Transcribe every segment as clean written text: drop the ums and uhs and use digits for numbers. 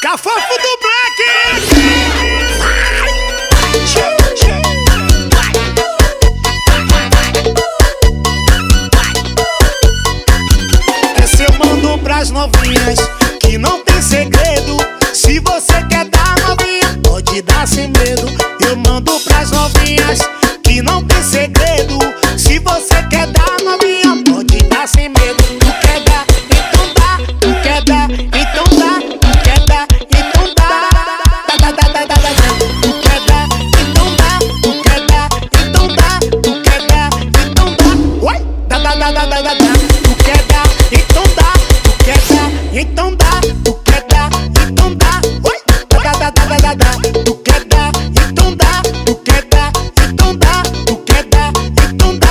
Cafofo do Black! Esse eu mando pras novinhas que não tem segredo. Se você quer dar novinha, pode dar sem medo. Eu mando pras novinhas que não tem segredo. Se você quer dar novinha, pode dar sem medo. Tu quer dar, então dá. Tu quer dar, então dá. Tu quer dar, então dá. Tu quer dar, então dá. Tu quer dar, então dá. Tu quer dar, então dá. Oi? Tu quer dar, então dá. Tu quer dar, então dá. Tu quer dar, então dá. Oi? Tu quer dar, então dá. Tu quer dar, então dá. Tu quer dar, então dá.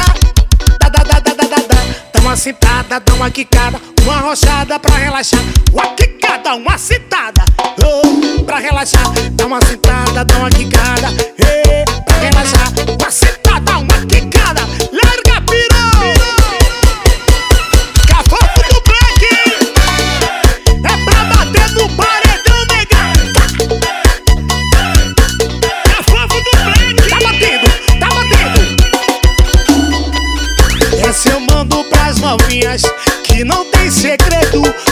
Dá uma sentada, dá uma quicada, uma arrochada pra relaxar. Uma quicada, uma sentada, oh, pra relaxar. Dá uma sentada, dá uma quicada, pra relaxar. Uma sentada, uma quicada, larga pirou. Cafofo do Black é pra bater no paredão, nega. Cafofo do Black tá batendo, tá batendo. Essa eu mando pras novinhas que não tem segredo.